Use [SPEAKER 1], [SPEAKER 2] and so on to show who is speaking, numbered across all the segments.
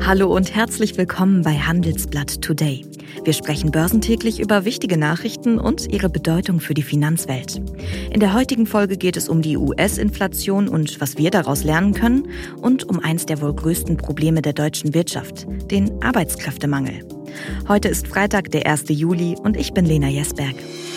[SPEAKER 1] Hallo und herzlich willkommen bei Handelsblatt Today. Wir sprechen börsentäglich über wichtige Nachrichten und ihre Bedeutung für die Finanzwelt. In der heutigen Folge geht es um die US-Inflation und was wir daraus lernen können und um eins der wohl größten Probleme der deutschen Wirtschaft, den Arbeitskräftemangel. Heute ist Freitag, der 1. Juli und ich bin Lena Jesberg.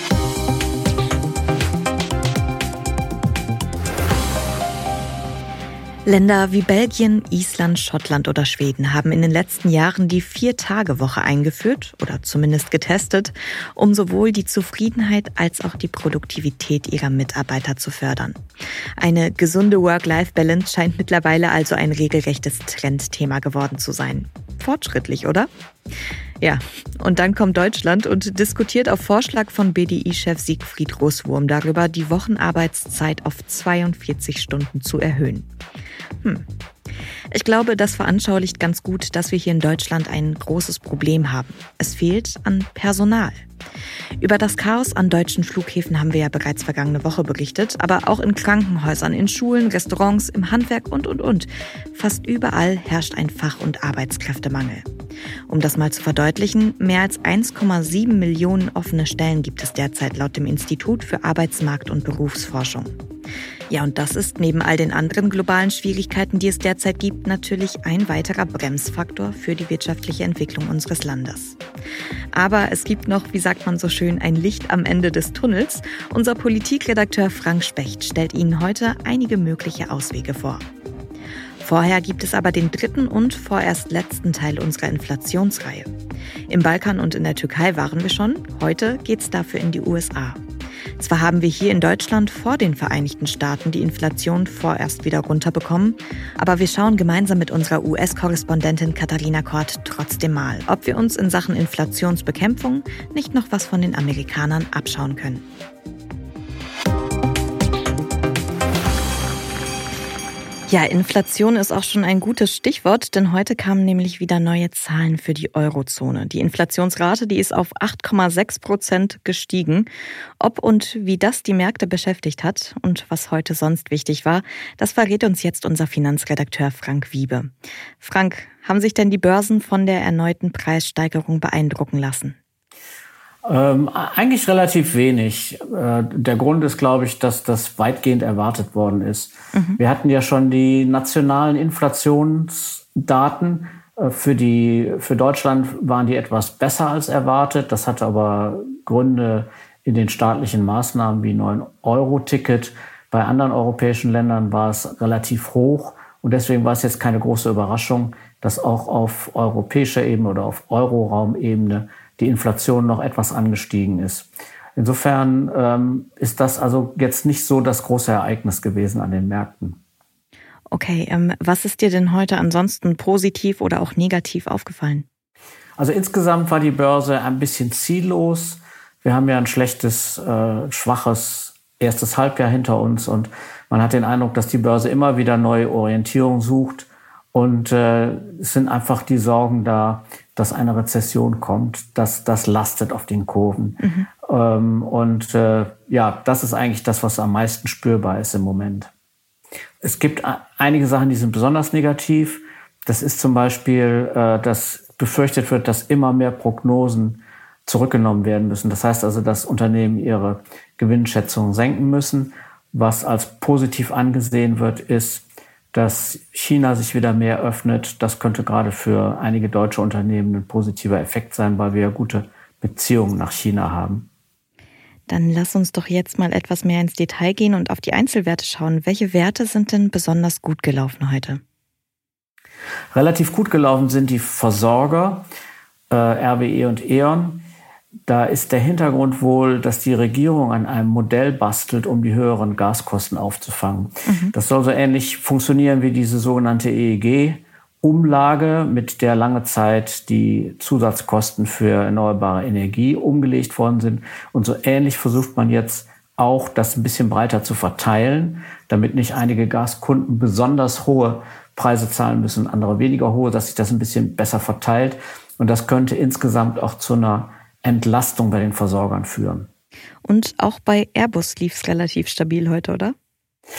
[SPEAKER 1] Länder wie Belgien, Island, Schottland oder Schweden haben in den letzten Jahren die 4-Tage-Woche eingeführt oder zumindest getestet, um sowohl die Zufriedenheit als auch die Produktivität ihrer Mitarbeiter zu fördern. Eine gesunde Work-Life-Balance scheint mittlerweile also ein regelrechtes Trendthema geworden zu sein. Fortschrittlich, oder? Ja, und dann kommt Deutschland und diskutiert auf Vorschlag von BDI-Chef Siegfried Russwurm darüber, die Wochenarbeitszeit auf 42 Stunden zu erhöhen. Ich glaube, das veranschaulicht ganz gut, dass wir hier in Deutschland ein großes Problem haben. Es fehlt an Personal. Über das Chaos an deutschen Flughäfen haben wir ja bereits vergangene Woche berichtet, aber auch in Krankenhäusern, in Schulen, Restaurants, im Handwerk und. Fast überall herrscht ein Fach- und Arbeitskräftemangel. Um das mal zu verdeutlichen, mehr als 1,7 Millionen offene Stellen gibt es derzeit laut dem Institut für Arbeitsmarkt- und Berufsforschung. Ja, und das ist neben all den anderen globalen Schwierigkeiten, die es derzeit gibt, natürlich ein weiterer Bremsfaktor für die wirtschaftliche Entwicklung unseres Landes. Aber es gibt noch, wie sagt man so schön, ein Licht am Ende des Tunnels. Unser Politikredakteur Frank Specht stellt Ihnen heute einige mögliche Auswege vor. Vorher gibt es aber den dritten und vorerst letzten Teil unserer Inflationsreihe. Im Balkan und in der Türkei waren wir schon, heute geht's dafür in die USA. Zwar haben wir hier in Deutschland vor den Vereinigten Staaten die Inflation vorerst wieder runterbekommen, aber wir schauen gemeinsam mit unserer US-Korrespondentin Katharina Kort trotzdem mal, ob wir uns in Sachen Inflationsbekämpfung nicht noch was von den Amerikanern abschauen können. Ja, Inflation ist auch schon ein gutes Stichwort, denn heute kamen nämlich wieder neue Zahlen für die Eurozone. Die Inflationsrate, die ist auf 8,6% gestiegen. Ob und wie das die Märkte beschäftigt hat und was heute sonst wichtig war, das verrät uns jetzt unser Finanzredakteur Frank Wiebe. Frank, haben sich denn die Börsen von der erneuten Preissteigerung beeindrucken lassen?
[SPEAKER 2] Eigentlich relativ wenig. Der Grund ist, glaube ich, dass das weitgehend erwartet worden ist. Wir hatten ja schon die nationalen Inflationsdaten. Für Deutschland waren die etwas besser als erwartet. Das hatte aber Gründe in den staatlichen Maßnahmen wie 9-Euro-Ticket. Bei anderen europäischen Ländern war es relativ hoch. Und deswegen war es jetzt keine große Überraschung, dass auch auf europäischer Ebene oder auf Euroraumebene die Inflation noch etwas angestiegen ist. Insofern ist das also jetzt nicht so das große Ereignis gewesen an den Märkten.
[SPEAKER 1] Okay, was ist dir denn heute ansonsten positiv oder auch negativ aufgefallen?
[SPEAKER 2] Also insgesamt war die Börse ein bisschen ziellos. Wir haben ja ein schlechtes, schwaches erstes Halbjahr hinter uns und man hat den Eindruck, dass die Börse immer wieder neue Orientierung sucht. Und es sind einfach die Sorgen da, dass eine Rezession kommt, dass das lastet auf den Kurven. Das ist eigentlich das, was am meisten spürbar ist im Moment. Es gibt einige Sachen, die sind besonders negativ. Das ist zum Beispiel, dass befürchtet wird, dass immer mehr Prognosen zurückgenommen werden müssen. Das heißt also, dass Unternehmen ihre Gewinnschätzungen senken müssen. Was als positiv angesehen wird, ist, dass China sich wieder mehr öffnet. Das könnte gerade für einige deutsche Unternehmen ein positiver Effekt sein, weil wir ja gute Beziehungen nach China haben.
[SPEAKER 1] Dann lass uns doch jetzt mal etwas mehr ins Detail gehen und auf die Einzelwerte schauen. Welche Werte sind denn besonders gut gelaufen heute?
[SPEAKER 2] Relativ gut gelaufen sind die Versorger, RWE und E.ON. Da ist der Hintergrund wohl, dass die Regierung an einem Modell bastelt, um die höheren Gaskosten aufzufangen. Das soll so ähnlich funktionieren wie diese sogenannte EEG-Umlage, mit der lange Zeit die Zusatzkosten für erneuerbare Energie umgelegt worden sind. Und so ähnlich versucht man jetzt auch, das ein bisschen breiter zu verteilen, damit nicht einige Gaskunden besonders hohe Preise zahlen müssen, andere weniger hohe, dass sich das ein bisschen besser verteilt. Und das könnte insgesamt auch zu einer Entlastung bei den Versorgern führen.
[SPEAKER 1] Und auch bei Airbus lief es relativ stabil heute, oder?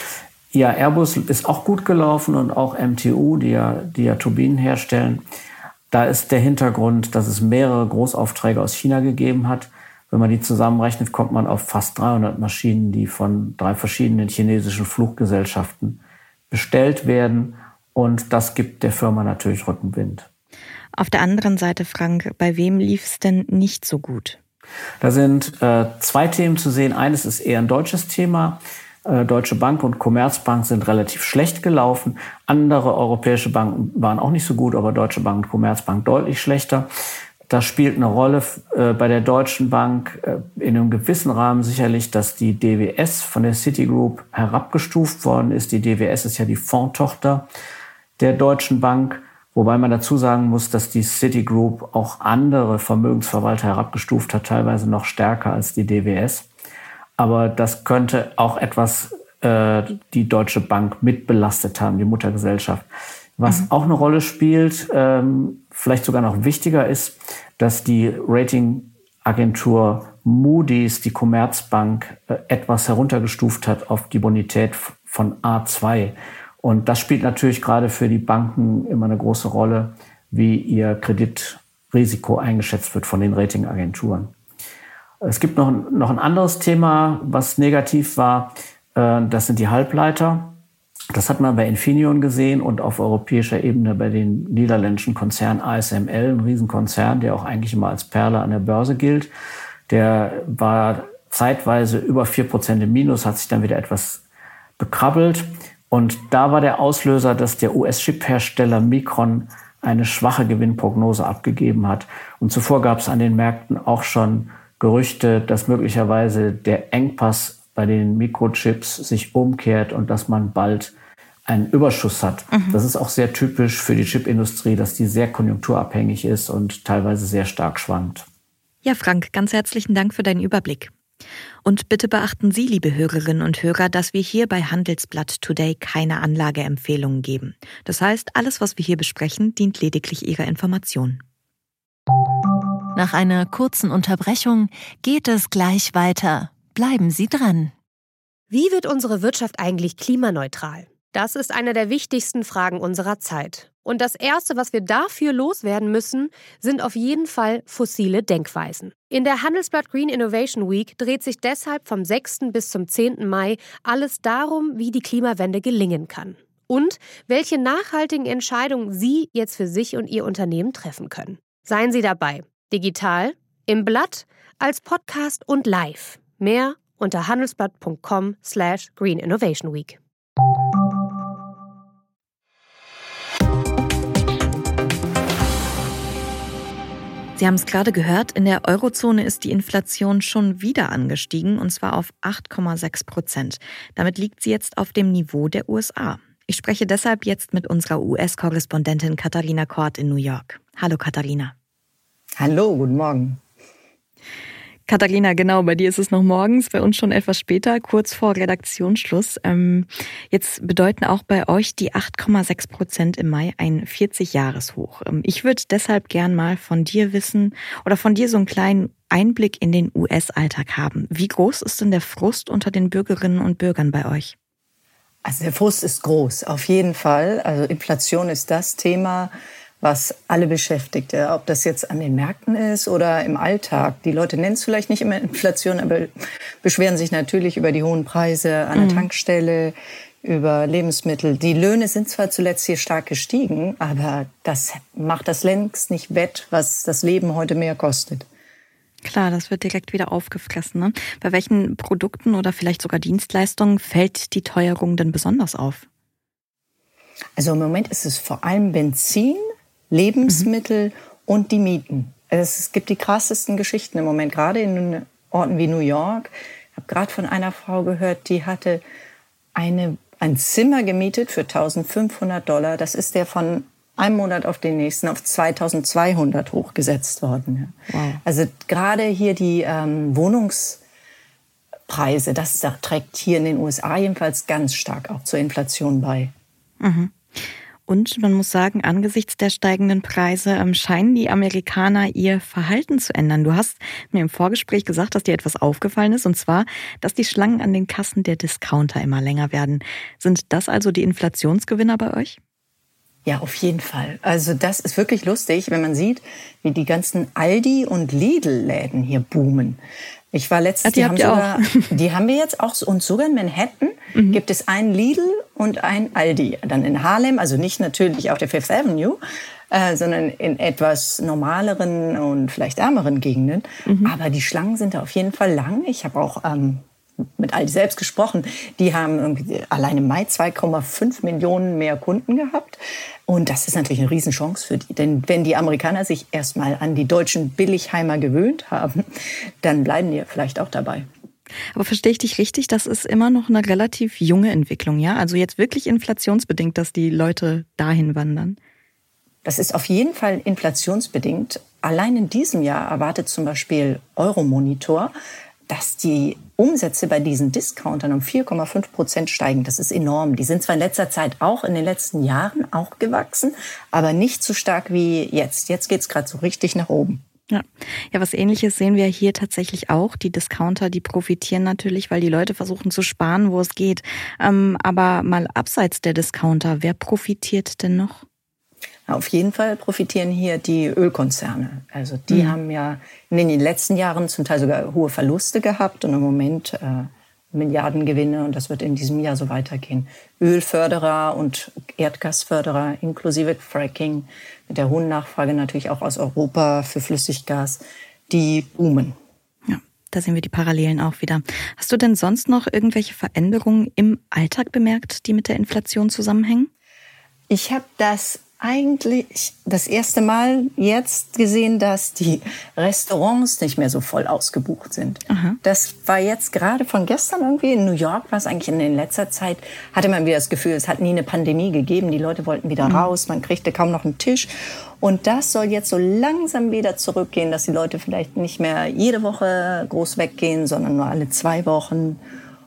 [SPEAKER 2] Ja, Airbus ist auch gut gelaufen und auch MTU, die ja Turbinen herstellen. Da ist der Hintergrund, dass es mehrere Großaufträge aus China gegeben hat. Wenn man die zusammenrechnet, kommt man auf fast 300 Maschinen, die von 3 verschiedenen chinesischen Fluggesellschaften bestellt werden. Und das gibt der Firma natürlich Rückenwind.
[SPEAKER 1] Auf der anderen Seite, Frank, bei wem lief es denn nicht so gut?
[SPEAKER 2] Da sind 2 Themen zu sehen. Eines ist eher ein deutsches Thema. Deutsche Bank und Commerzbank sind relativ schlecht gelaufen. Andere europäische Banken waren auch nicht so gut, aber Deutsche Bank und Commerzbank deutlich schlechter. Das spielt eine Rolle bei der Deutschen Bank in einem gewissen Rahmen sicherlich, dass die DWS von der Citigroup herabgestuft worden ist. Die DWS ist ja die Fondstochter der Deutschen Bank, wobei man dazu sagen muss, dass die Citigroup auch andere Vermögensverwalter herabgestuft hat, teilweise noch stärker als die DWS. Aber das könnte auch etwas die Deutsche Bank mitbelastet haben, die Muttergesellschaft. Was auch eine Rolle spielt, vielleicht sogar noch wichtiger ist, dass die Ratingagentur Moody's die Commerzbank etwas heruntergestuft hat auf die Bonität von A2. Und das spielt natürlich gerade für die Banken immer eine große Rolle, wie ihr Kreditrisiko eingeschätzt wird von den Ratingagenturen. Es gibt noch ein anderes Thema, was negativ war. Das sind die Halbleiter. Das hat man bei Infineon gesehen und auf europäischer Ebene bei den niederländischen Konzern ASML, ein Riesenkonzern, der auch eigentlich immer als Perle an der Börse gilt. Der war zeitweise über 4% im Minus, hat sich dann wieder etwas bekrabbelt. Und da war der Auslöser, dass der US-Chip-Hersteller Micron eine schwache Gewinnprognose abgegeben hat. Und zuvor gab es an den Märkten auch schon Gerüchte, dass möglicherweise der Engpass bei den Mikrochips sich umkehrt und dass man bald einen Überschuss hat. Das ist auch sehr typisch für die Chipindustrie, dass die sehr konjunkturabhängig ist und teilweise sehr stark schwankt.
[SPEAKER 1] Ja, Frank, ganz herzlichen Dank für deinen Überblick. Und bitte beachten Sie, liebe Hörerinnen und Hörer, dass wir hier bei Handelsblatt Today keine Anlageempfehlungen geben. Das heißt, alles, was wir hier besprechen, dient lediglich Ihrer Information.
[SPEAKER 3] Nach einer kurzen Unterbrechung geht es gleich weiter. Bleiben Sie dran.
[SPEAKER 4] Wie wird unsere Wirtschaft eigentlich klimaneutral? Das ist eine der wichtigsten Fragen unserer Zeit. Und das Erste, was wir dafür loswerden müssen, sind auf jeden Fall fossile Denkweisen. In der Handelsblatt Green Innovation Week dreht sich deshalb vom 6. bis zum 10. Mai alles darum, wie die Klimawende gelingen kann. Und welche nachhaltigen Entscheidungen Sie jetzt für sich und Ihr Unternehmen treffen können. Seien Sie dabei. Digital, im Blatt, als Podcast und live. Mehr unter handelsblatt.com/Green Innovation Week.
[SPEAKER 1] Sie haben es gerade gehört, in der Eurozone ist die Inflation schon wieder angestiegen, und zwar auf 8,6%. Damit liegt sie jetzt auf dem Niveau der USA. Ich spreche deshalb jetzt mit unserer US-Korrespondentin Katharina Kort in New York. Hallo Katharina.
[SPEAKER 5] Hallo, guten Morgen.
[SPEAKER 1] Katharina, genau, bei dir ist es noch morgens, bei uns schon etwas später, kurz vor Redaktionsschluss. Jetzt bedeuten auch bei euch die 8,6% im Mai ein 40-Jahres-Hoch. Ich würde deshalb gern mal von dir wissen oder von dir so einen kleinen Einblick in den US-Alltag haben. Wie groß ist denn der Frust unter den Bürgerinnen und Bürgern bei euch?
[SPEAKER 5] Also der Frust ist groß, auf jeden Fall. Also Inflation ist das Thema, was alle beschäftigt, ob das jetzt an den Märkten ist oder im Alltag. Die Leute nennen es vielleicht nicht immer Inflation, aber beschweren sich natürlich über die hohen Preise an der Tankstelle, über Lebensmittel. Die Löhne sind zwar zuletzt hier stark gestiegen, aber das macht das längst nicht wett, was das Leben heute mehr kostet.
[SPEAKER 1] Klar, das wird direkt wieder aufgefressen, ne? Bei welchen Produkten oder vielleicht sogar Dienstleistungen fällt die Teuerung denn besonders auf?
[SPEAKER 5] Also im Moment ist es vor allem Benzin, Lebensmittel und die Mieten. Es gibt die krassesten Geschichten im Moment, gerade in Orten wie New York. Ich habe gerade von einer Frau gehört, die hatte ein Zimmer gemietet für $1.500. Das ist der von einem Monat auf den nächsten auf 2.200 hochgesetzt worden. Wow. Also gerade hier die Wohnungspreise, das trägt hier in den USA jedenfalls ganz stark auch zur Inflation bei.
[SPEAKER 1] Mhm. Und man muss sagen, angesichts der steigenden Preise scheinen die Amerikaner ihr Verhalten zu ändern. Du hast mir im Vorgespräch gesagt, dass dir etwas aufgefallen ist, und zwar, dass die Schlangen an den Kassen der Discounter immer länger werden. Sind das also die Inflationsgewinner bei euch?
[SPEAKER 5] Ja, auf jeden Fall. Also das ist wirklich lustig, wenn man sieht, wie die ganzen Aldi- und Lidl-Läden hier boomen. Ich war letztens, die haben wir jetzt auch, und sogar in Manhattan gibt es einen Lidl und ein Aldi. Dann in Harlem, also nicht natürlich auf der Fifth Avenue, sondern in etwas normaleren und vielleicht ärmeren Gegenden. Aber die Schlangen sind da auf jeden Fall lang. Ich habe auch mit Aldi selbst gesprochen. Die haben irgendwie allein im Mai 2,5 Millionen mehr Kunden gehabt. Und das ist natürlich eine Riesenchance für die. Denn wenn die Amerikaner sich erstmal an die deutschen Billigheimer gewöhnt haben, dann bleiben die vielleicht auch dabei.
[SPEAKER 1] Aber verstehe ich dich richtig, das ist immer noch eine relativ junge Entwicklung, ja? Also jetzt wirklich inflationsbedingt, dass die Leute dahin wandern?
[SPEAKER 5] Das ist auf jeden Fall inflationsbedingt. Allein in diesem Jahr erwartet zum Beispiel Euromonitor, dass die Umsätze bei diesen Discountern um 4,5% steigen. Das ist enorm. Die sind zwar in letzter Zeit auch in den letzten Jahren auch gewachsen, aber nicht so stark wie jetzt. Jetzt geht's gerade so richtig nach oben.
[SPEAKER 1] Ja, was Ähnliches sehen wir hier tatsächlich auch. Die Discounter, die profitieren natürlich, weil die Leute versuchen zu sparen, wo es geht. Aber mal abseits der Discounter, wer profitiert denn noch?
[SPEAKER 5] Auf jeden Fall profitieren hier die Ölkonzerne. Also die haben ja in den letzten Jahren zum Teil sogar hohe Verluste gehabt und im Moment Milliardengewinne, und das wird in diesem Jahr so weitergehen. Ölförderer und Erdgasförderer inklusive Fracking mit der hohen Nachfrage natürlich auch aus Europa für Flüssiggas, die boomen.
[SPEAKER 1] Ja, da sehen wir die Parallelen auch wieder. Hast du denn sonst noch irgendwelche Veränderungen im Alltag bemerkt, die mit der Inflation zusammenhängen?
[SPEAKER 5] Ich habe das eigentlich das erste Mal jetzt gesehen, dass die Restaurants nicht mehr so voll ausgebucht sind. Aha. Das war jetzt gerade von gestern irgendwie. In New York war es eigentlich in letzter Zeit, hatte man wieder das Gefühl, es hat nie eine Pandemie gegeben. Die Leute wollten wieder raus, man kriegte kaum noch einen Tisch. Und das soll jetzt so langsam wieder zurückgehen, dass die Leute vielleicht nicht mehr jede Woche groß weggehen, sondern nur alle 2 Wochen.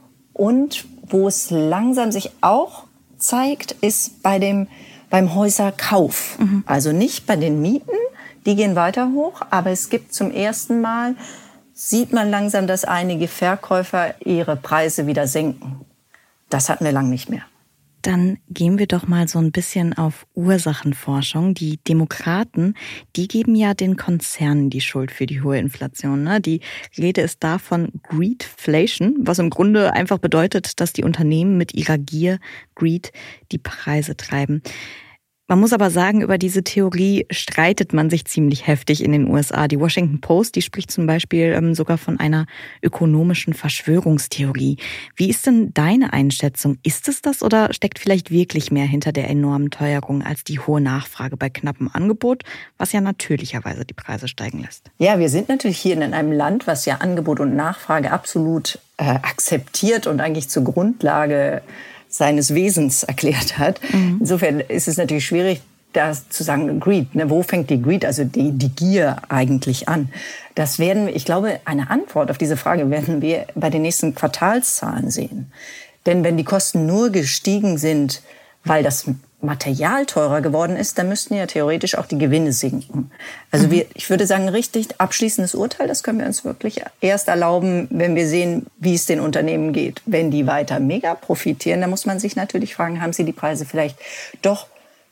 [SPEAKER 5] Und wo es langsam sich auch zeigt, ist beim Häuserkauf. Also nicht bei den Mieten, die gehen weiter hoch, aber es gibt zum ersten Mal, sieht man langsam, dass einige Verkäufer ihre Preise wieder senken. Das hatten wir lange nicht mehr.
[SPEAKER 1] Dann gehen wir doch mal so ein bisschen auf Ursachenforschung. Die Demokraten, die geben ja den Konzernen die Schuld für die hohe Inflation, ne? Die Rede ist da von Greedflation, was im Grunde einfach bedeutet, dass die Unternehmen mit ihrer Gier, Greed, die Preise treiben. Man muss aber sagen, über diese Theorie streitet man sich ziemlich heftig in den USA. Die Washington Post, die spricht zum Beispiel sogar von einer ökonomischen Verschwörungstheorie. Wie ist denn deine Einschätzung? Ist es das oder steckt vielleicht wirklich mehr hinter der enormen Teuerung als die hohe Nachfrage bei knappem Angebot, was ja natürlicherweise die Preise steigen lässt?
[SPEAKER 5] Ja, wir sind natürlich hier in einem Land, was ja Angebot und Nachfrage absolut akzeptiert und eigentlich zur Grundlage seines Wesens erklärt hat. Insofern ist es natürlich schwierig, da zu sagen, Greed, ne? Wo fängt die Greed, also die Gier eigentlich an? Ich glaube, eine Antwort auf diese Frage werden wir bei den nächsten Quartalszahlen sehen. Denn wenn die Kosten nur gestiegen sind, weil das Material teurer geworden ist, dann müssten ja theoretisch auch die Gewinne sinken. Also ich würde sagen, richtig abschließendes Urteil, das können wir uns wirklich erst erlauben, wenn wir sehen, wie es den Unternehmen geht. Wenn die weiter mega profitieren, dann muss man sich natürlich fragen, haben sie die Preise vielleicht doch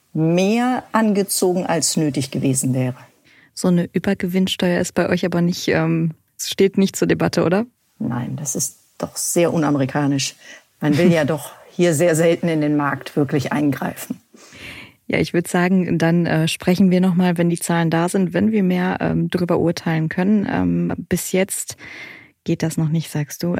[SPEAKER 5] mehr angezogen, als nötig gewesen wäre.
[SPEAKER 1] So eine Übergewinnsteuer ist bei euch aber nicht, steht nicht zur Debatte, oder?
[SPEAKER 5] Nein, das ist doch sehr unamerikanisch. Man will ja doch hier sehr selten in den Markt wirklich eingreifen.
[SPEAKER 1] Ja, ich würde sagen, dann sprechen wir nochmal, wenn die Zahlen da sind, wenn wir mehr darüber urteilen können. Bis jetzt geht das noch nicht, sagst du.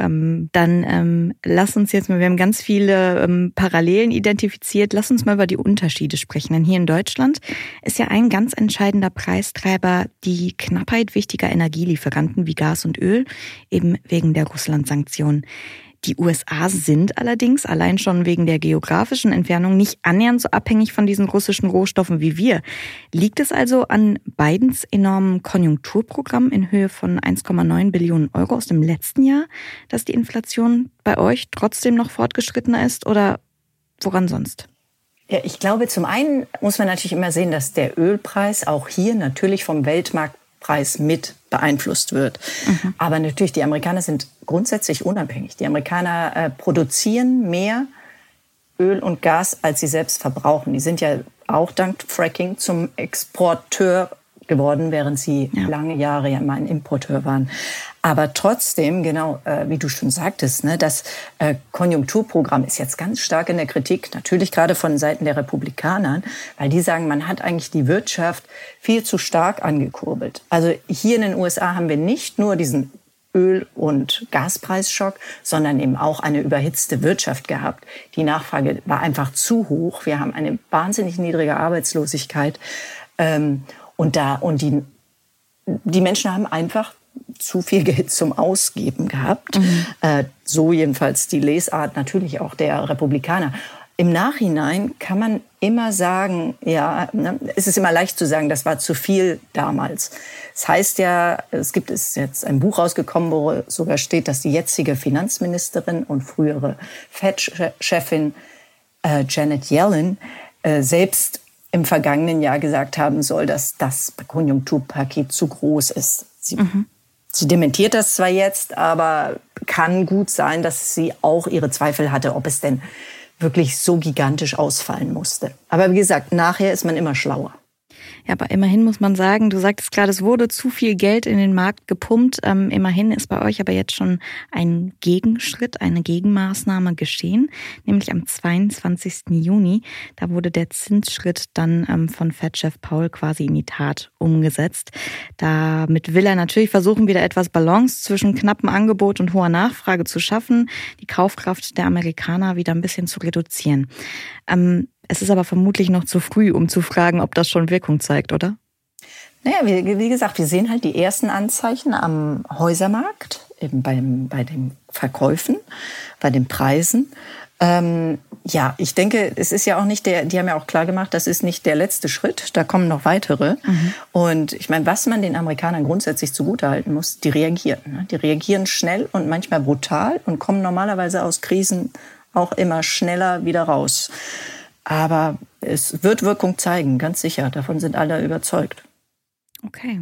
[SPEAKER 1] Dann lass uns jetzt mal, wir haben ganz viele Parallelen identifiziert, lass uns mal über die Unterschiede sprechen. Denn hier in Deutschland ist ja ein ganz entscheidender Preistreiber die Knappheit wichtiger Energielieferanten wie Gas und Öl, eben wegen der Russland-Sanktionen. Die USA sind allerdings allein schon wegen der geografischen Entfernung nicht annähernd so abhängig von diesen russischen Rohstoffen wie wir. Liegt es also an Bidens enormen Konjunkturprogramm in Höhe von 1,9 Billionen Euro aus dem letzten Jahr, dass die Inflation bei euch trotzdem noch fortgeschrittener ist, oder woran sonst?
[SPEAKER 5] Ja, ich glaube, zum einen muss man natürlich immer sehen, dass der Ölpreis auch hier natürlich vom Weltmarktpreis mit beeinflusst wird. Aber natürlich, die Amerikaner sind grundsätzlich unabhängig. Die Amerikaner produzieren mehr Öl und Gas, als sie selbst verbrauchen. Die sind ja auch dank Fracking zum Exporteur geworden, während sie lange Jahre ja mal ein Importeur waren. Aber trotzdem, genau, wie du schon sagtest, ne, das Konjunkturprogramm ist jetzt ganz stark in der Kritik, natürlich gerade von Seiten der Republikaner, weil die sagen, man hat eigentlich die Wirtschaft viel zu stark angekurbelt. Also hier in den USA haben wir nicht nur diesen Öl- und Gaspreisschock, sondern eben auch eine überhitzte Wirtschaft gehabt. Die Nachfrage war einfach zu hoch. Wir haben eine wahnsinnig niedrige Arbeitslosigkeit. Und die Menschen haben einfach zu viel Geld zum Ausgeben gehabt. So jedenfalls die Lesart natürlich auch der Republikaner. Im Nachhinein kann man immer sagen, ja, ne, es ist immer leicht zu sagen, das war zu viel damals. Das heißt ja, ist jetzt ein Buch rausgekommen, wo sogar steht, dass die jetzige Finanzministerin und frühere Fed-Chefin Janet Yellen selbst im vergangenen Jahr gesagt haben soll, dass das Konjunkturpaket zu groß ist. Sie dementiert das zwar jetzt, aber kann gut sein, dass sie auch ihre Zweifel hatte, ob es denn wirklich so gigantisch ausfallen musste. Aber wie gesagt, nachher ist man immer schlauer.
[SPEAKER 1] Ja, aber immerhin muss man sagen, du sagtest gerade, es wurde zu viel Geld in den Markt gepumpt. Immerhin ist bei euch aber jetzt schon ein Gegenschritt, eine Gegenmaßnahme geschehen, nämlich am 22. Juni. Da wurde der Zinsschritt dann von Fed-Chef Powell quasi in die Tat umgesetzt. Damit will er natürlich versuchen, wieder etwas Balance zwischen knappem Angebot und hoher Nachfrage zu schaffen, die Kaufkraft der Amerikaner wieder ein bisschen zu reduzieren. Es ist aber vermutlich noch zu früh, um zu fragen, ob das schon Wirkung zeigt, oder?
[SPEAKER 5] Naja, wie gesagt, wir sehen halt die ersten Anzeichen am Häusermarkt, eben bei den Verkäufen, bei den Preisen. Ja, ich denke, es ist ja auch nicht die haben ja auch klar gemacht, das ist nicht der letzte Schritt, da kommen noch weitere. Und ich meine, was man den Amerikanern grundsätzlich zugutehalten muss, die reagieren. Ne? Die reagieren schnell und manchmal brutal und kommen normalerweise aus Krisen auch immer schneller wieder raus. Aber es wird Wirkung zeigen, ganz sicher. Davon sind alle überzeugt.
[SPEAKER 1] Okay.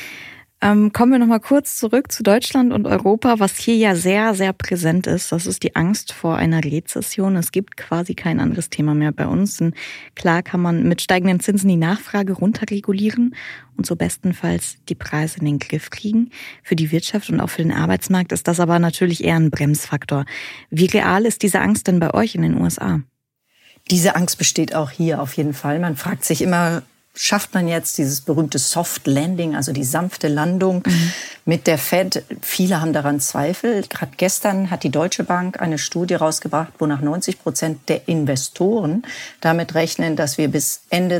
[SPEAKER 1] Kommen wir noch mal kurz zurück zu Deutschland und Europa, was hier ja sehr, sehr präsent ist. Das ist die Angst vor einer Rezession. Es gibt quasi kein anderes Thema mehr bei uns. Und klar kann man mit steigenden Zinsen die Nachfrage runterregulieren und so bestenfalls die Preise in den Griff kriegen. Für die Wirtschaft und auch für den Arbeitsmarkt ist das aber natürlich eher ein Bremsfaktor. Wie real ist diese Angst denn bei euch in den USA?
[SPEAKER 5] Diese Angst besteht auch hier auf jeden Fall. Man fragt sich immer, schafft man jetzt dieses berühmte Soft Landing, also die sanfte Landung mit der Fed? Viele haben daran Zweifel. Gerade gestern hat die Deutsche Bank eine Studie rausgebracht, wonach 90% der Investoren damit rechnen, dass wir bis Ende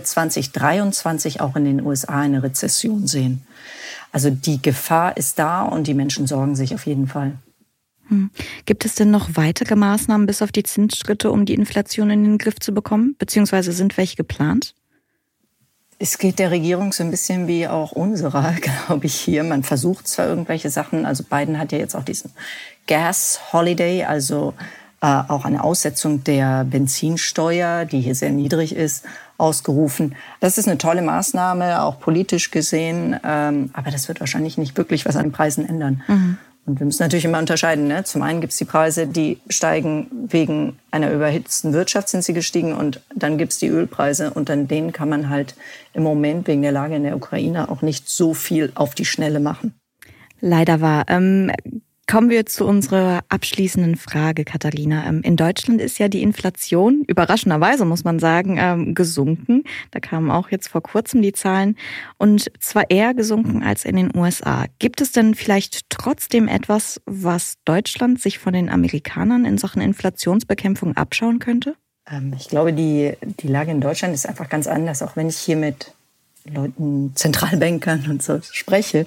[SPEAKER 5] 2023 auch in den USA eine Rezession sehen. Also die Gefahr ist da und die Menschen sorgen sich auf jeden Fall.
[SPEAKER 1] Gibt es denn noch weitere Maßnahmen bis auf die Zinsschritte, um die Inflation in den Griff zu bekommen? Beziehungsweise sind welche geplant?
[SPEAKER 5] Es geht der Regierung so ein bisschen wie auch unserer, glaube ich, hier. Man versucht zwar irgendwelche Sachen, also Biden hat ja jetzt auch diesen Gas Holiday, also auch eine Aussetzung der Benzinsteuer, die hier sehr niedrig ist, ausgerufen. Das ist eine tolle Maßnahme, auch politisch gesehen, aber das wird wahrscheinlich nicht wirklich was an den Preisen ändern. Und wir müssen natürlich immer unterscheiden. Ne? Zum einen gibt es die Preise, die steigen wegen einer überhitzten Wirtschaft, sind sie gestiegen. Und dann gibt es die Ölpreise. Und an denen kann man halt im Moment wegen der Lage in der Ukraine auch nicht so viel auf die Schnelle machen.
[SPEAKER 1] Leider wahr. Kommen wir zu unserer abschließenden Frage, Katharina. In Deutschland ist ja die Inflation, überraschenderweise muss man sagen, gesunken. Da kamen auch jetzt vor kurzem die Zahlen. Und zwar eher gesunken als in den USA. Gibt es denn vielleicht trotzdem etwas, was Deutschland sich von den Amerikanern in Sachen Inflationsbekämpfung abschauen könnte?
[SPEAKER 5] Ich glaube, die Lage in Deutschland ist einfach ganz anders. Auch wenn ich hier mit Leuten, Zentralbankern und so spreche,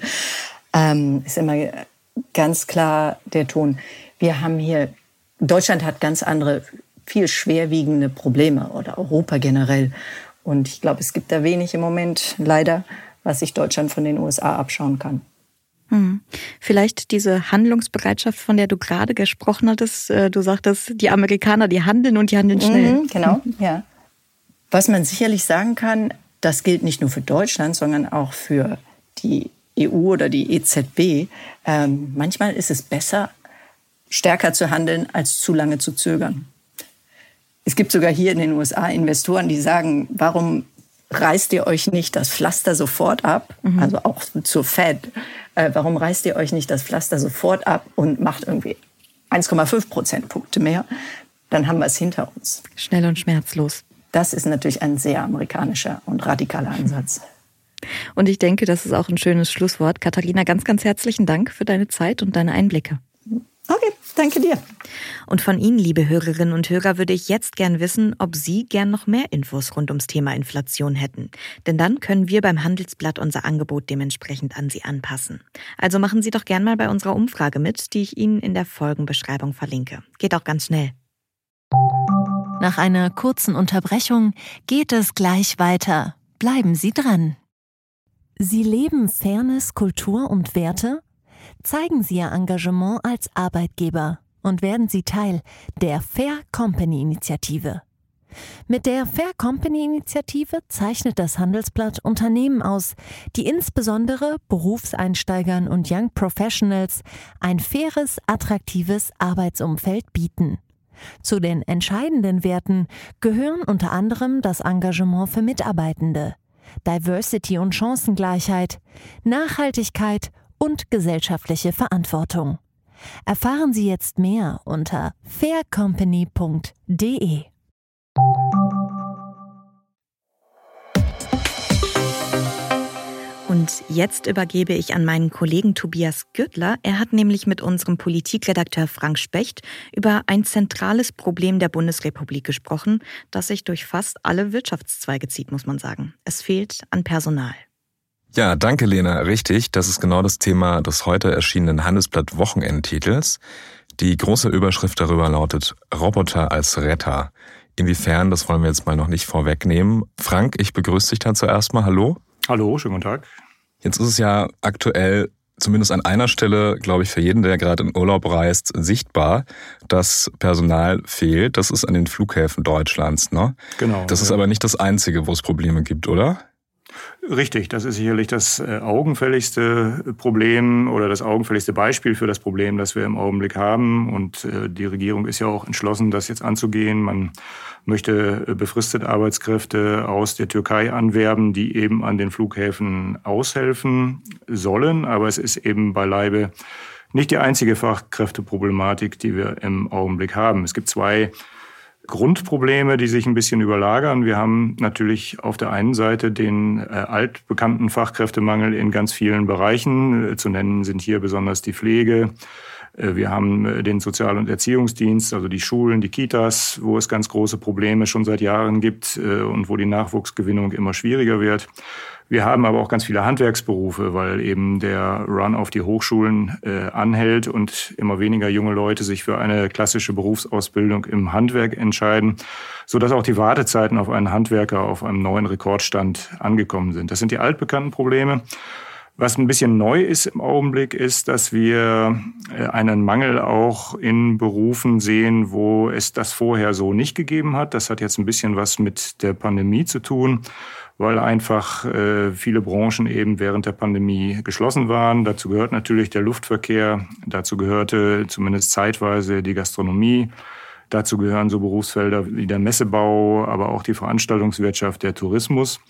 [SPEAKER 5] ist immer ganz klar der Ton. Deutschland hat ganz andere, viel schwerwiegende Probleme oder Europa generell. Und ich glaube, es gibt da wenig im Moment, leider, was sich Deutschland von den USA abschauen kann.
[SPEAKER 1] Vielleicht diese Handlungsbereitschaft, von der du gerade gesprochen hattest. Du sagtest, die Amerikaner, die handeln und die handeln schnell.
[SPEAKER 5] Genau, ja. Was man sicherlich sagen kann, das gilt nicht nur für Deutschland, sondern auch für die EU oder die EZB. Manchmal ist es besser, stärker zu handeln, als zu lange zu zögern. Es gibt sogar hier in den USA Investoren, die sagen, warum reißt ihr euch nicht das Pflaster sofort ab? Also auch zur Fed. Warum reißt ihr euch nicht das Pflaster sofort ab und macht irgendwie 1,5 Prozentpunkte mehr? Dann haben wir es hinter uns.
[SPEAKER 1] Schnell und schmerzlos.
[SPEAKER 5] Das ist natürlich ein sehr amerikanischer und radikaler Ansatz.
[SPEAKER 1] Und ich denke, das ist auch ein schönes Schlusswort. Katharina, ganz, ganz herzlichen Dank für deine Zeit und deine Einblicke.
[SPEAKER 5] Okay, danke dir.
[SPEAKER 1] Und von Ihnen, liebe Hörerinnen und Hörer, würde ich jetzt gern wissen, ob Sie gern noch mehr Infos rund ums Thema Inflation hätten. Denn dann können wir beim Handelsblatt unser Angebot dementsprechend an Sie anpassen. Also machen Sie doch gern mal bei unserer Umfrage mit, die ich Ihnen in der Folgenbeschreibung verlinke. Geht auch ganz schnell.
[SPEAKER 3] Nach einer kurzen Unterbrechung geht es gleich weiter. Bleiben Sie dran. Sie leben Fairness, Kultur und Werte? Zeigen Sie Ihr Engagement als Arbeitgeber und werden Sie Teil der Fair Company Initiative. Mit der Fair Company Initiative zeichnet das Handelsblatt Unternehmen aus, die insbesondere Berufseinsteigern und Young Professionals ein faires, attraktives Arbeitsumfeld bieten. Zu den entscheidenden Werten gehören unter anderem das Engagement für Mitarbeitende, Diversity und Chancengleichheit, Nachhaltigkeit und gesellschaftliche Verantwortung. Erfahren Sie jetzt mehr unter faircompany.de.
[SPEAKER 1] Und jetzt übergebe ich an meinen Kollegen Tobias Gürtler. Er hat nämlich mit unserem Politikredakteur Frank Specht über ein zentrales Problem der Bundesrepublik gesprochen, das sich durch fast alle Wirtschaftszweige zieht, muss man sagen. Es fehlt an Personal.
[SPEAKER 6] Ja, danke Lena. Richtig, das ist genau das Thema des heute erschienenen Handelsblatt-Wochenendtitels. Die große Überschrift darüber lautet Roboter als Retter. Inwiefern, das wollen wir jetzt mal noch nicht vorwegnehmen. Frank, ich begrüße dich dazu erstmal. Hallo.
[SPEAKER 7] Hallo, schönen guten Tag.
[SPEAKER 6] Jetzt ist es ja aktuell, zumindest an einer Stelle, glaube ich, für jeden, der gerade in Urlaub reist, sichtbar, dass Personal fehlt. Das ist an den Flughäfen Deutschlands, ne?
[SPEAKER 7] Genau.
[SPEAKER 6] Das ist aber nicht das Einzige, wo es Probleme gibt, oder?
[SPEAKER 7] Richtig, das ist sicherlich das augenfälligste Problem oder das augenfälligste Beispiel für das Problem, das wir im Augenblick haben. Und die Regierung ist ja auch entschlossen, das jetzt anzugehen. Man möchte befristete Arbeitskräfte aus der Türkei anwerben, die eben an den Flughäfen aushelfen sollen. Aber es ist eben beileibe nicht die einzige Fachkräfteproblematik, die wir im Augenblick haben. Es gibt zwei Grundprobleme, die sich ein bisschen überlagern. Wir haben natürlich auf der einen Seite den altbekannten Fachkräftemangel in ganz vielen Bereichen. Zu nennen sind hier besonders die Pflege. Wir haben den Sozial- und Erziehungsdienst, also die Schulen, die Kitas, wo es ganz große Probleme schon seit Jahren gibt und wo die Nachwuchsgewinnung immer schwieriger wird. Wir haben aber auch ganz viele Handwerksberufe, weil eben der Run auf die Hochschulen anhält und immer weniger junge Leute sich für eine klassische Berufsausbildung im Handwerk entscheiden, sodass auch die Wartezeiten auf einen Handwerker auf einem neuen Rekordstand angekommen sind. Das sind die altbekannten Probleme. Was ein bisschen neu ist im Augenblick, ist, dass wir einen Mangel auch in Berufen sehen, wo es das vorher so nicht gegeben hat. Das hat jetzt ein bisschen was mit der Pandemie zu tun, weil einfach viele Branchen eben während der Pandemie geschlossen waren. Dazu gehört natürlich der Luftverkehr, dazu gehörte zumindest zeitweise die Gastronomie. Dazu gehören so Berufsfelder wie der Messebau, aber auch die Veranstaltungswirtschaft, der Tourismus.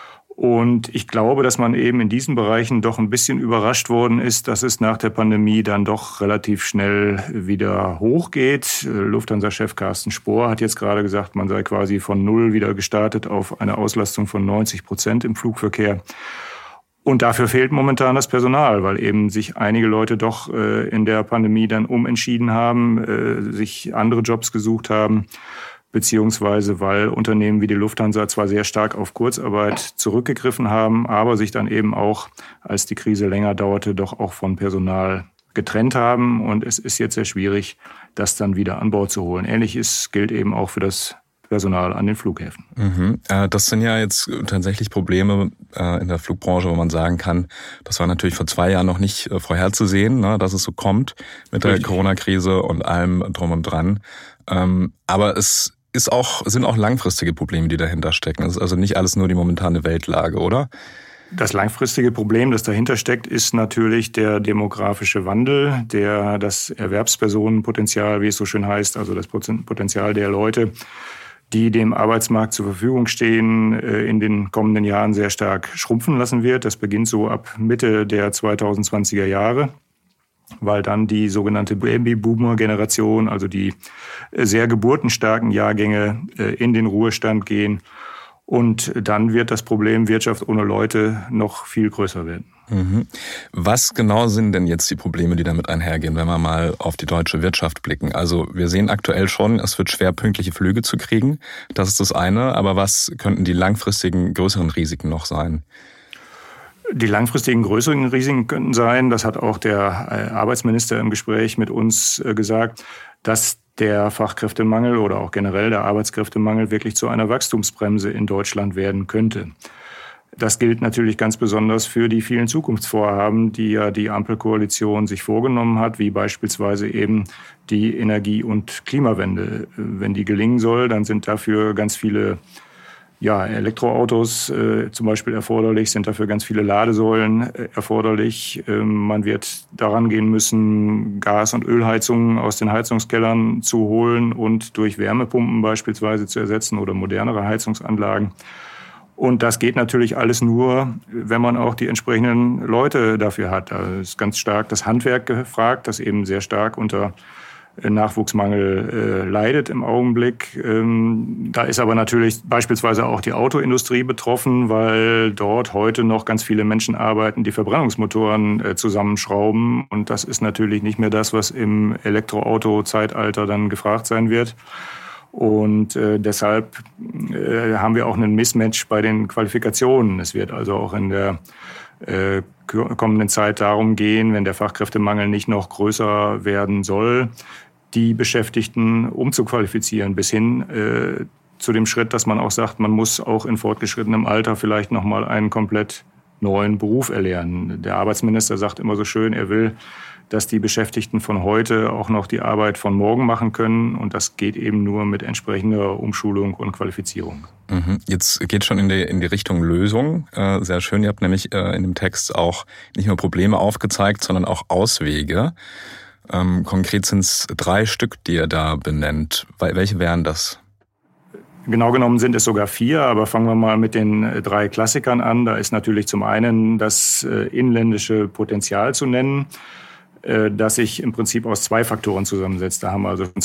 [SPEAKER 7] Und ich glaube, dass man eben in diesen Bereichen doch ein bisschen überrascht worden ist, dass es nach der Pandemie dann doch relativ schnell wieder hochgeht. Lufthansa-Chef Carsten Spohr hat jetzt gerade gesagt, man sei quasi von null wieder gestartet auf eine Auslastung von 90% im Flugverkehr. Und dafür fehlt momentan das Personal, weil eben sich einige Leute doch in der Pandemie dann umentschieden haben, sich andere Jobs gesucht haben, beziehungsweise weil Unternehmen wie die Lufthansa zwar sehr stark auf Kurzarbeit zurückgegriffen haben, aber sich dann eben auch, als die Krise länger dauerte, doch auch von Personal getrennt haben. Und es ist jetzt sehr schwierig, das dann wieder an Bord zu holen. Ähnliches gilt eben auch für das Personal an den Flughäfen.
[SPEAKER 6] Das sind ja jetzt tatsächlich Probleme in der Flugbranche, wo man sagen kann, das war natürlich vor 2 Jahren noch nicht vorherzusehen, ne, dass es so kommt mit der Corona-Krise und allem drum und dran. Aber es sind auch langfristige Probleme, die dahinter stecken. Das ist also nicht alles nur die momentane Weltlage, oder?
[SPEAKER 7] Das langfristige Problem, das dahinter steckt, ist natürlich der demografische Wandel, der das Erwerbspersonenpotenzial, wie es so schön heißt, also das Potenzial der Leute, die dem Arbeitsmarkt zur Verfügung stehen, in den kommenden Jahren sehr stark schrumpfen lassen wird. Das beginnt so ab Mitte der 2020er Jahre, weil dann die sogenannte Babyboomer-Generation, also die sehr geburtenstarken Jahrgänge, in den Ruhestand gehen. Und dann wird das Problem Wirtschaft ohne Leute noch viel größer werden.
[SPEAKER 6] Mhm. Was genau sind denn jetzt die Probleme, die damit einhergehen, wenn wir mal auf die deutsche Wirtschaft blicken? Also wir sehen aktuell schon, es wird schwer, pünktliche Flüge zu kriegen. Das ist das eine. Aber was könnten die langfristigen, größeren Risiken noch sein?
[SPEAKER 7] Die langfristigen größeren Risiken könnten sein, das hat auch der Arbeitsminister im Gespräch mit uns gesagt, dass der Fachkräftemangel oder auch generell der Arbeitskräftemangel wirklich zu einer Wachstumsbremse in Deutschland werden könnte. Das gilt natürlich ganz besonders für die vielen Zukunftsvorhaben, die ja die Ampelkoalition sich vorgenommen hat, wie beispielsweise eben die Energie- und Klimawende. Wenn die gelingen soll, dann sind dafür ganz viele Elektroautos zum Beispiel erforderlich, sind dafür ganz viele Ladesäulen erforderlich. Man wird daran gehen müssen, Gas- und Ölheizungen aus den Heizungskellern zu holen und durch Wärmepumpen beispielsweise zu ersetzen oder modernere Heizungsanlagen. Und das geht natürlich alles nur, wenn man auch die entsprechenden Leute dafür hat. Da ist ganz stark das Handwerk gefragt, das eben sehr stark unter Nachwuchsmangel leidet im Augenblick. Da ist aber natürlich beispielsweise auch die Autoindustrie betroffen, weil dort heute noch ganz viele Menschen arbeiten, die Verbrennungsmotoren zusammenschrauben. Und das ist natürlich nicht mehr das, was im Elektroauto-Zeitalter dann gefragt sein wird. Und deshalb haben wir auch einen Mismatch bei den Qualifikationen. Es wird also auch in der kommenden Zeit darum gehen, wenn der Fachkräftemangel nicht noch größer werden soll, die Beschäftigten umzuqualifizieren, bis hin zu dem Schritt, dass man auch sagt, man muss auch in fortgeschrittenem Alter vielleicht nochmal einen komplett neuen Beruf erlernen. Der Arbeitsminister sagt immer so schön, er will, dass die Beschäftigten von heute auch noch die Arbeit von morgen machen können. Und das geht eben nur mit entsprechender Umschulung und Qualifizierung.
[SPEAKER 6] Jetzt geht schon in die Richtung Lösung. Sehr schön. Ihr habt nämlich in dem Text auch nicht nur Probleme aufgezeigt, sondern auch Auswege. Konkret sind es 3 Stück, die ihr da benennt. Welche wären das?
[SPEAKER 7] Genau genommen sind es sogar 4, aber fangen wir mal mit den 3 Klassikern an. Da ist natürlich zum einen das inländische Potenzial zu nennen, das sich im Prinzip aus 2 Faktoren zusammensetzt. Da haben wir also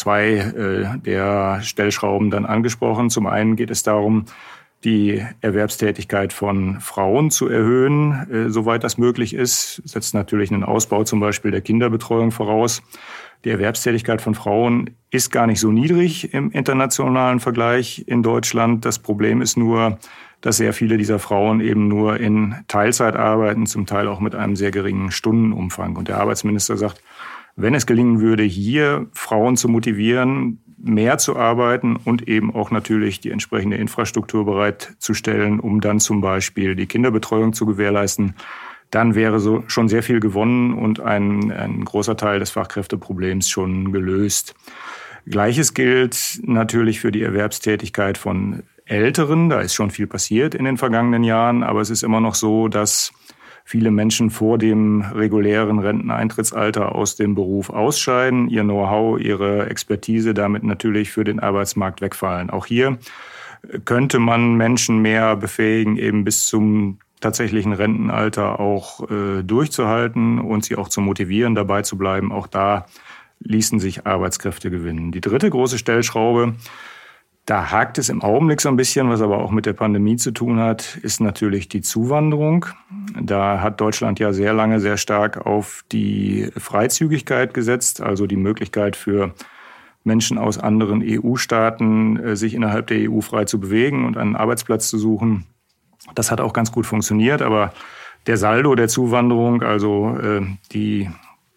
[SPEAKER 7] 2 der Stellschrauben dann angesprochen. Zum einen geht es darum, die Erwerbstätigkeit von Frauen zu erhöhen, soweit das möglich ist. Das setzt natürlich einen Ausbau zum Beispiel der Kinderbetreuung voraus. Die Erwerbstätigkeit von Frauen ist gar nicht so niedrig im internationalen Vergleich in Deutschland. Das Problem ist nur, dass sehr viele dieser Frauen eben nur in Teilzeit arbeiten, zum Teil auch mit einem sehr geringen Stundenumfang. Und der Arbeitsminister sagt, wenn es gelingen würde, hier Frauen zu motivieren, mehr zu arbeiten und eben auch natürlich die entsprechende Infrastruktur bereitzustellen, um dann zum Beispiel die Kinderbetreuung zu gewährleisten, dann wäre so schon sehr viel gewonnen und ein großer Teil des Fachkräfteproblems schon gelöst. Gleiches gilt natürlich für die Erwerbstätigkeit von Älteren. Da ist schon viel passiert in den vergangenen Jahren, aber es ist immer noch so, dass viele Menschen vor dem regulären Renteneintrittsalter aus dem Beruf ausscheiden, ihr Know-how, ihre Expertise damit natürlich für den Arbeitsmarkt wegfallen. Auch hier könnte man Menschen mehr befähigen, eben bis zum tatsächlichen Rentenalter auch durchzuhalten und sie auch zu motivieren, dabei zu bleiben. Auch da ließen sich Arbeitskräfte gewinnen. Die 3. große Stellschraube, da hakt es im Augenblick so ein bisschen, was aber auch mit der Pandemie zu tun hat, ist natürlich die Zuwanderung. Da hat Deutschland ja sehr lange sehr stark auf die Freizügigkeit gesetzt, also die Möglichkeit für Menschen aus anderen EU-Staaten, sich innerhalb der EU frei zu bewegen und einen Arbeitsplatz zu suchen. Das hat auch ganz gut funktioniert, aber der Saldo der Zuwanderung, also die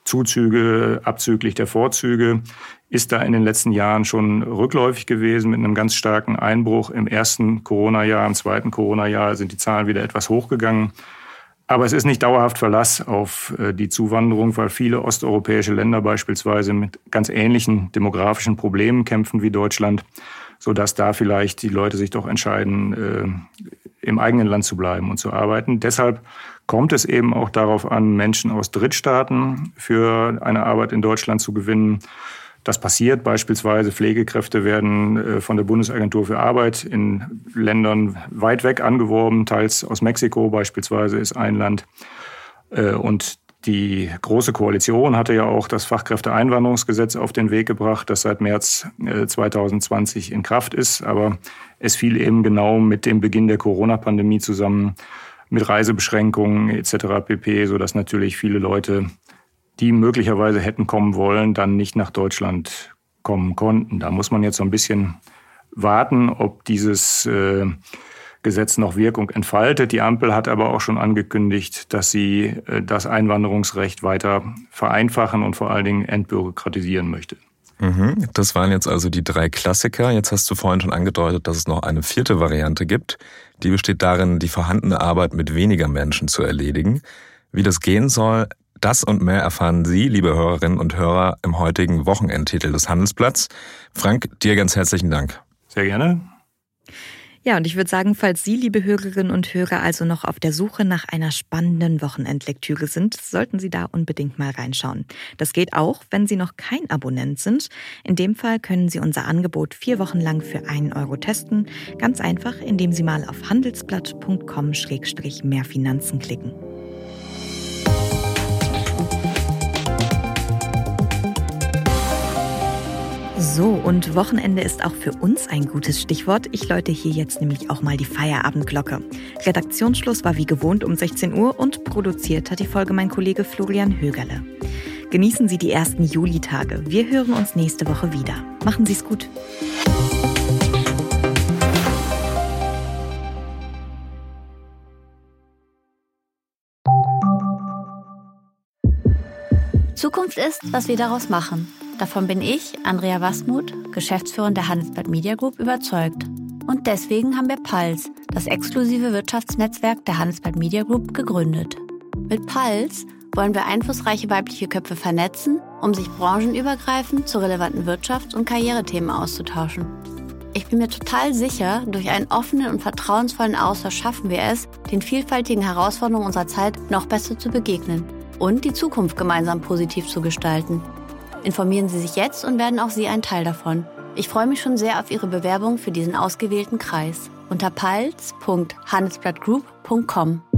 [SPEAKER 7] Zuzüge abzüglich der Vorzüge, ist da in den letzten Jahren schon rückläufig gewesen mit einem ganz starken Einbruch. Im ersten Corona-Jahr, im zweiten Corona-Jahr sind die Zahlen wieder etwas hochgegangen. Aber es ist nicht dauerhaft Verlass auf die Zuwanderung, weil viele osteuropäische Länder beispielsweise mit ganz ähnlichen demografischen Problemen kämpfen wie Deutschland. sodass da vielleicht die Leute sich doch entscheiden, im eigenen Land zu bleiben und zu arbeiten. Deshalb kommt es eben auch darauf an, Menschen aus Drittstaaten für eine Arbeit in Deutschland zu gewinnen. Das passiert beispielsweise. Pflegekräfte werden von der Bundesagentur für Arbeit in Ländern weit weg angeworben. Teils aus Mexiko beispielsweise ist ein Land. Und die Große Koalition hatte ja auch das Fachkräfteeinwanderungsgesetz auf den Weg gebracht, das seit März 2020 in Kraft ist. Aber es fiel eben genau mit dem Beginn der Corona-Pandemie zusammen, mit Reisebeschränkungen etc. pp., sodass natürlich viele Leute, die möglicherweise hätten kommen wollen, dann nicht nach Deutschland kommen konnten. Da muss man jetzt so ein bisschen warten, ob dieses Gesetz noch Wirkung entfaltet. Die Ampel hat aber auch schon angekündigt, dass sie das Einwanderungsrecht weiter vereinfachen und vor allen Dingen entbürokratisieren möchte.
[SPEAKER 6] Das waren jetzt also die 3 Klassiker. Jetzt hast du vorhin schon angedeutet, dass es noch eine 4. Variante gibt. Die besteht darin, die vorhandene Arbeit mit weniger Menschen zu erledigen. Wie das gehen soll, das und mehr erfahren Sie, liebe Hörerinnen und Hörer, im heutigen Wochenendtitel des Handelsblatts. Frank, dir ganz herzlichen Dank.
[SPEAKER 7] Sehr gerne.
[SPEAKER 1] Ja, und ich würde sagen, falls Sie, liebe Hörerinnen und Hörer, also noch auf der Suche nach einer spannenden Wochenendlektüre sind, sollten Sie da unbedingt mal reinschauen. Das geht auch, wenn Sie noch kein Abonnent sind. In dem Fall können Sie unser Angebot 4 Wochen lang für 1 Euro testen. Ganz einfach, indem Sie mal auf handelsblatt.com/mehrfinanzen klicken. So, und Wochenende ist auch für uns ein gutes Stichwort. Ich läute hier jetzt nämlich auch mal die Feierabendglocke. Redaktionsschluss war wie gewohnt um 16 Uhr und produziert hat die Folge mein Kollege Florian Högerle. Genießen Sie die ersten Julitage. Wir hören uns nächste Woche wieder. Machen Sie es gut.
[SPEAKER 8] Zukunft ist, was wir daraus machen. Davon bin ich, Andrea Wasmuth, Geschäftsführerin der Handelsblatt Media Group, überzeugt. Und deswegen haben wir Puls, das exklusive Wirtschaftsnetzwerk der Handelsblatt Media Group, gegründet. Mit Puls wollen wir einflussreiche weibliche Köpfe vernetzen, um sich branchenübergreifend zu relevanten Wirtschafts- und Karrierethemen auszutauschen. Ich bin mir total sicher, durch einen offenen und vertrauensvollen Austausch schaffen wir es, den vielfältigen Herausforderungen unserer Zeit noch besser zu begegnen und die Zukunft gemeinsam positiv zu gestalten. Informieren Sie sich jetzt und werden auch Sie ein Teil davon. Ich freue mich schon sehr auf Ihre Bewerbung für diesen ausgewählten Kreis unter puls.handelsblattgroup.com.